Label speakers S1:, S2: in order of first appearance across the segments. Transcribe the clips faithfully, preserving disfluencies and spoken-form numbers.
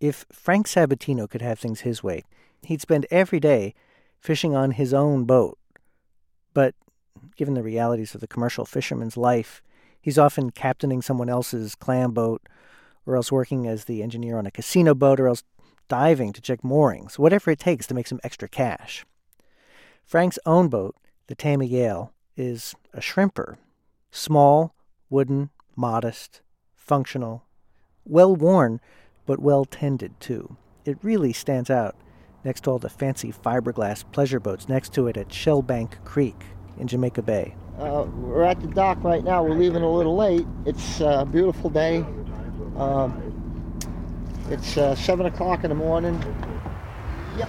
S1: If Frank Sabatino could have things his way, he'd spend every day fishing on his own boat. But given the realities of the commercial fisherman's life, he's often captaining someone else's clam boat, or else working as the engineer on a casino boat, or else diving to check moorings, whatever it takes to make some extra cash. Frank's own boat, the Tammy Gale, is a shrimper. Small, wooden, modest, functional, well-worn, but well-tended, too. It really stands out next to all the fancy fiberglass pleasure boats next to it at Shellbank Creek in Jamaica Bay.
S2: Uh, we're at the dock right now. We're leaving a little late. It's a beautiful day. Uh, it's uh, seven o'clock in the morning. Yep.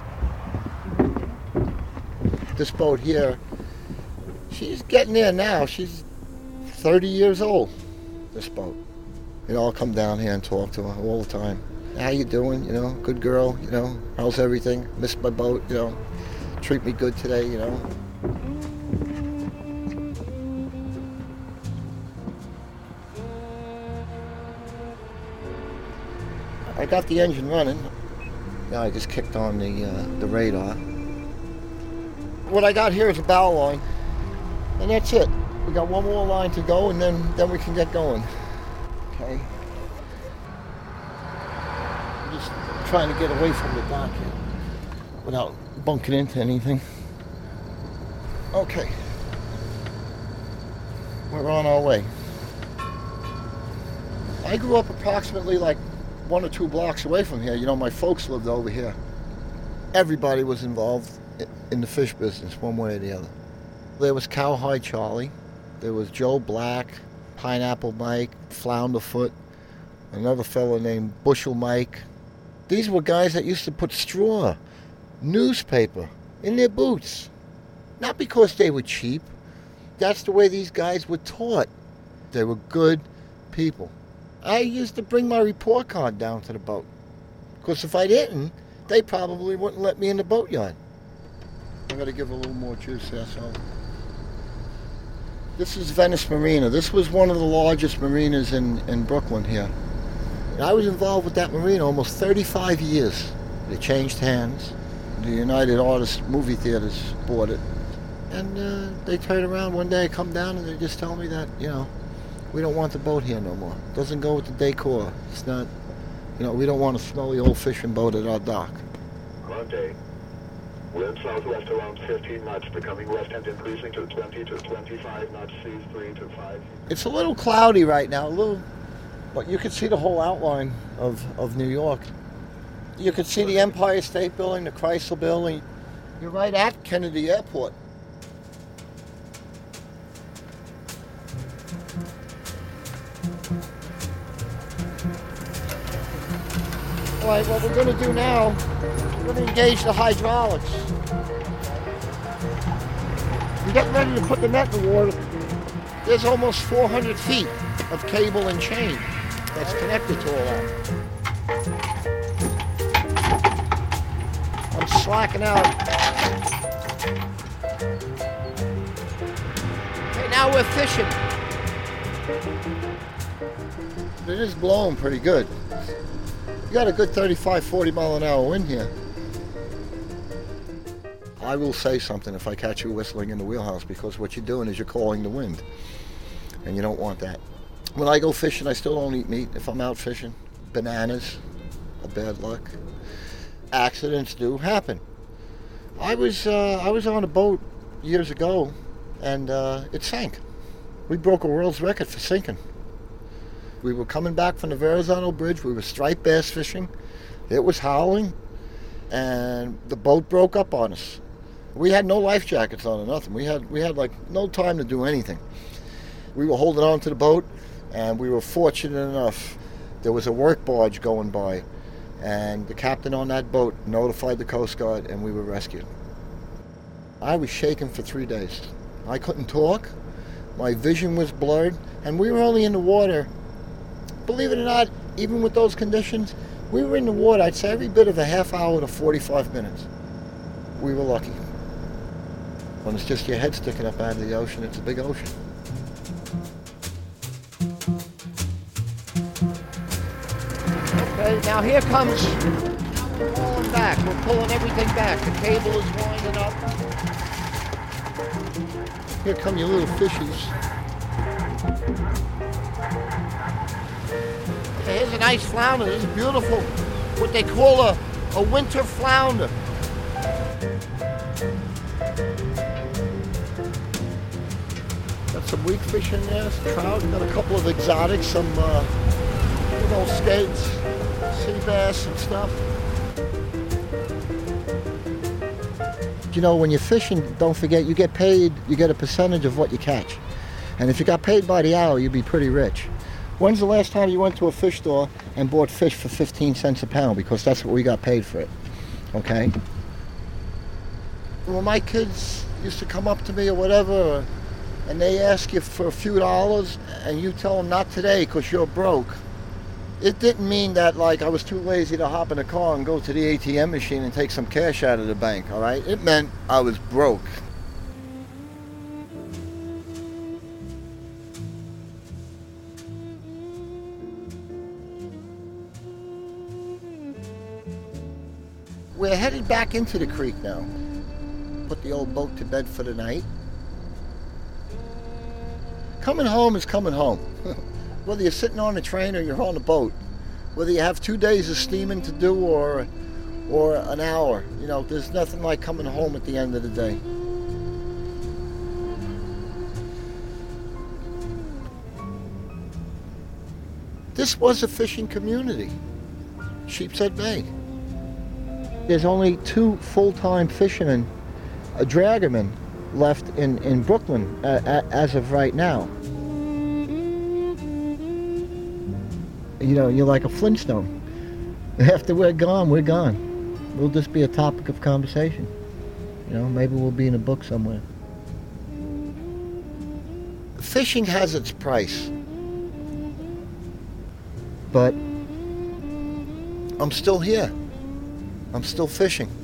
S2: This boat here, she's getting there now. She's thirty years old, this boat. You know, I'll come down here and talk to her all the time. How you doing? You know, good girl, you know, how's everything? Missed my boat, you know, treat me good today, you know. I got the engine running. Now I just kicked on the uh, the radar. What I got here is a bow line, and that's it. We got one more line to go, and then, then we can get going. Okay. I'm just trying to get away from the dock here without bunking into anything. Okay. We're on our way. I grew up approximately like one or two blocks away from here. You know, my folks lived over here. Everybody was involved in the fish business one way or the other. There was Cowhide Charlie. There was Joe Black, Pineapple Mike, Flounderfoot, another fellow named Bushel Mike. These were guys that used to put straw, newspaper, in their boots. Not because they were cheap. That's the way these guys were taught. They were good people. I used to bring my report card down to the boat. Because if I didn't, they probably wouldn't let me in the boatyard. I'm going to give a little more juice there, so... This is Venice Marina. This was one of the largest marinas in, in Brooklyn here. And I was involved with that marina almost thirty-five years. It changed hands. The United Artists movie theaters bought it. And uh, they turned around one day, come down, and they just tell me that, you know, we don't want the boat here no more. It doesn't go with the decor. It's not, you know, we don't want a smelly old fishing boat at our dock.
S3: Monday. Wind southwest around fifteen knots, becoming west and increasing to twenty to twenty-five knots, seas three to five.
S2: It's a little cloudy right now, a little, but you can see the whole outline of, of New York. You can see the Empire State Building, the Chrysler Building. You're right at Kennedy Airport. All right, what we're going to do now, we're going to engage the hydraulics. We're getting ready to put the net in the water. There's almost four hundred feet of cable and chain that's connected to all that. I'm slacking out. Okay, now we're fishing. It is blowing pretty good. You got a good thirty-five, forty mile an hour wind here. I will say something if I catch you whistling in the wheelhouse, because what you're doing is you're calling the wind, and you don't want that. When I go fishing, I still don't eat meat. If I'm out fishing, bananas are bad luck. Accidents do happen. I was uh, I was on a boat years ago, and uh, it sank. We broke a world's record for sinking. We were coming back from the Verrazano Bridge. We were striped bass fishing. It was howling, and the boat broke up on us. We had no life jackets on or nothing. We had we had like no time to do anything. We were holding on to the boat, and we were fortunate enough. There was a work barge going by, and the captain on that boat notified the Coast Guard, and we were rescued. I was shaking for three days. I couldn't talk. My vision was blurred, and we were only in the water. Believe it or not, even with those conditions, we were in the water, I'd say every bit of a half hour to forty-five minutes. We were lucky. When it's just your head sticking up out of the ocean, it's a big ocean. Okay, now here comes pulling back. We're pulling everything back. The cable is winding up. Here come your little fishies. Here's a nice flounder. This is beautiful. What they call a, a winter flounder. Got some weak fish in there, some trout. Got a couple of exotics, some uh, you know, skates, sea bass and stuff. You know, when you're fishing, don't forget, you get paid, you get a percentage of what you catch. And if you got paid by the hour, you'd be pretty rich. When's the last time you went to a fish store and bought fish for fifteen cents a pound? Because that's what we got paid for it, okay? When my kids used to come up to me or whatever, and they ask you for a few dollars, and you tell them not today because you're broke, it didn't mean that, like, I was too lazy to hop in a car and go to the A T M machine and take some cash out of the bank, all right? It meant I was broke. We're headed back into the creek now. Put the old boat to bed for the night. Coming home is coming home. Whether you're sitting on a train or you're on a boat. Whether you have two days of steaming to do or, or an hour. You know, there's nothing like coming home at the end of the day. This was a fishing community. Sheepshead Bay. There's only two full-time fishermen, a draggerman, left in, in Brooklyn uh, as of right now. You know, you're like a Flintstone. After we're gone, we're gone. We'll just be a topic of conversation. You know, maybe we'll be in a book somewhere. Fishing has its price. But I'm still here. I'm still fishing.